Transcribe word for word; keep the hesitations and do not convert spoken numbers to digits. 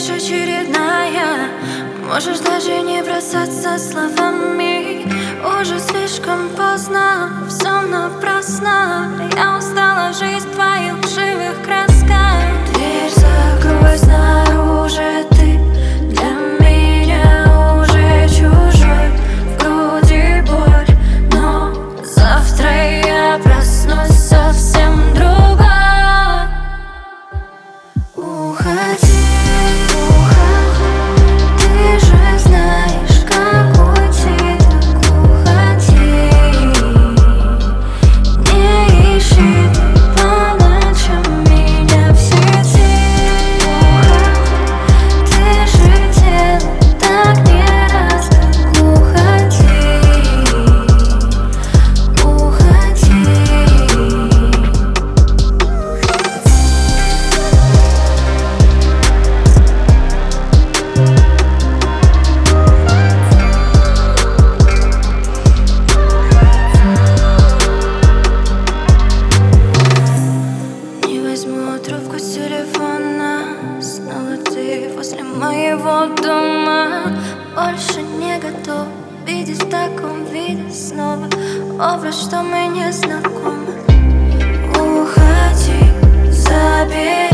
лишь очередная. Можешь даже не бросаться словами. Уже слишком поздно, все напрасно. Я устала жить в твоих лживых красках. Дверь закрой снаружи, ты для меня уже чужой. В груди боль, но завтра я проснусь совсем другой. Уходи. Трубку с телефона, снова ты возле моего дома. Больше не готов видеть в таком виде снова образ, что мы не знакомы. Уходи, забей.